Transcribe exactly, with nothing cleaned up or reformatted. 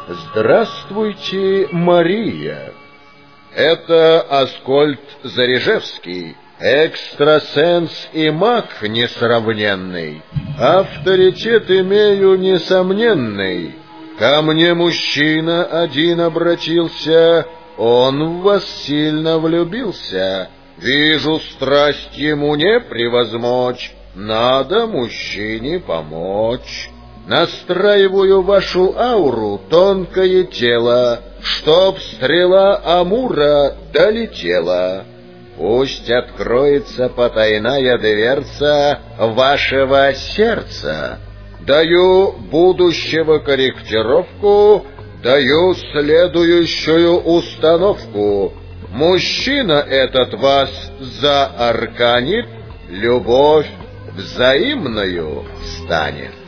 Здравствуйте, Мария. Это Аскольд Зарежевский, экстрасенс и маг несравненный. Авторитет имею несомненный. Ко мне мужчина один обратился, он в вас сильно влюбился. Вижу, страсть ему не превозмочь, надо мужчине помочь. Настраиваю вашу ауру, тонкое тело, чтоб стрела Амура долетела. Пусть откроется потайная дверца вашего сердца. Даю будущего корректировку, даю следующую установку. Мужчина этот вас заарканит, любовь взаимною станет.